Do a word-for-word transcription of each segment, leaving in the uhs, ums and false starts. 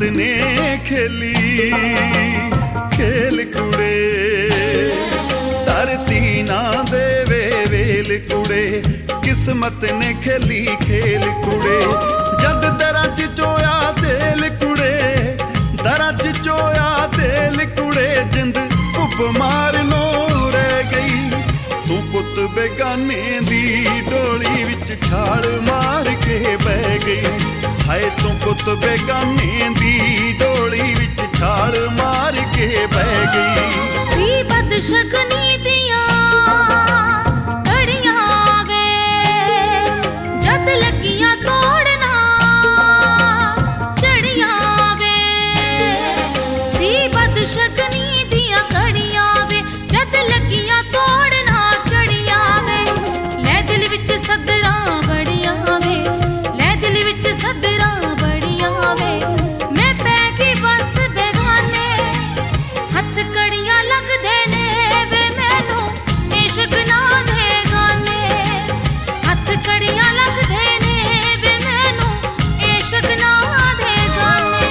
किस्मत ने खेली खेल कुड़े, धरती ना देवे वेल कुड़े, किस्मत ने खेली खेल कुड़े। जद दरा च चोया तेल कुड़े, दरा च चोया तेल कुड़े, जिंद उपमार नो रह गई। तू पुत बेगाने दी डोली विच छाल मार के बह गई। हाय तू पुत बेगाने दी डोली विच छाल मार के बह गई। सी बदशगनी दियां घड़ियां वे, जद लगियां तोड़ना चढ़ियां वे। सी बदशगनी दियां घड़ियां वे, जद लगियां तोड़ना चढ़ियां वे। लै दिल विच सदरां बड़ियां वे, लै दिल विच सदरां बड़ियां वे। मैं पै गई बस बेगाने, हथ कड़ियां लगदे ने वे मैनू इश्क ना दे गाने। हथ कड़ियां लगदे ने वे मैनू इश्क ना दे गाने।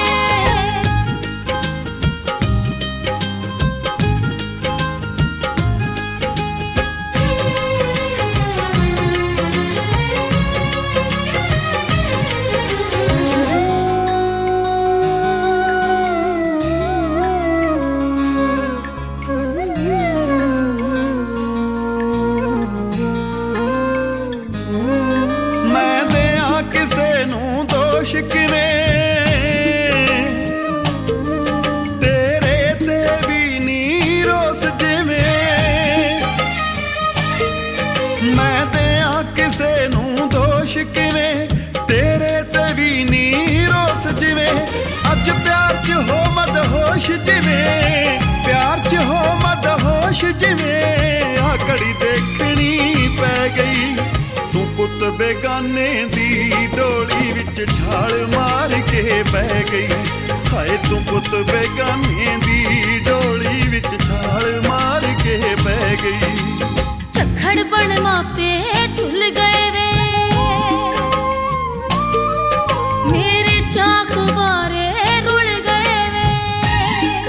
मैं दियां किसे नू दोष किवें, तेरे ते भी नी रोस जिवें। मैं दियां किसे नू दोष किवें, तेरे ते भी नी रोस जिवें। अज प्यार च हो मदहोश जिवें, प्यार च हो मदहोश जिवें। आ घड़ी देखनी पै गई। तू पुत बेगाने दी डोली विच छाल मार के बह गई। हाय तू पुत बेगाने दी डोली विच छाल मार के बह गई। झक्खड़ बन मापे झुल गए वे, मेरे चाक बारे रुल गए वे।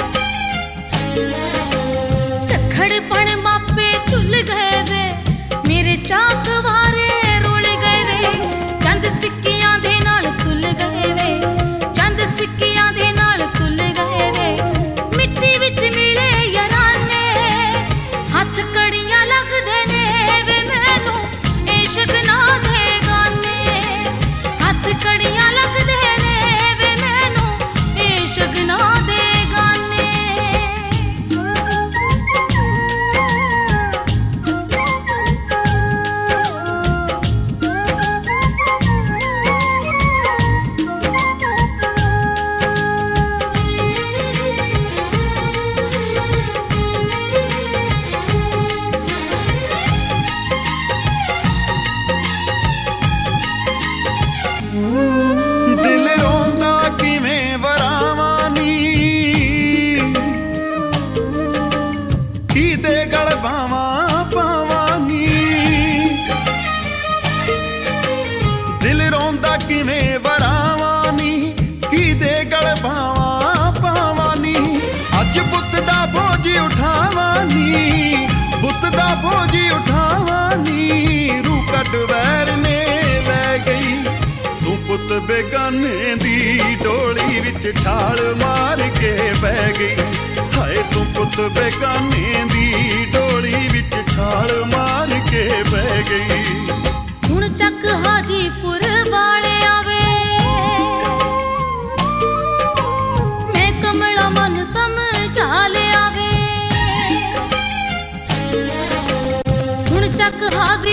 झक्खड़ बन मापे झुल गए वे, मेरे चाक बारे रुल गए वे। चंद सिक्कियां दे नाल तुल गए वे, चंद सिक्कियां दे नाल तुल गए वे। मिट्टी विच मिले याराने, हथ कड़ियां लगदे ने वे मैनू इश्क ना दे गाने। हथ कड़ियां लगदे ने वे मैनू इश्क ना दे गाने। दिल रोंदा किवें वरावां नी, की दे गल बावां पावां नी। दिल रोंदा किवें वरावां नी, की दे गल बावां पावां नी। अज बुत दा बोझ उठावां नी, बुत दा बोझ उठावां नी। रूह कट वैर ने लै गई। तू पुत बेगाने दी डोली विच छाल मार के बह गई। हाय तू पुत बेगाने दी डोली विच छाल मार के बह गई। सुन चक हाजीपुर वाले आवे, मैं कमला मन समझा ले आवे। सुन चक हाजी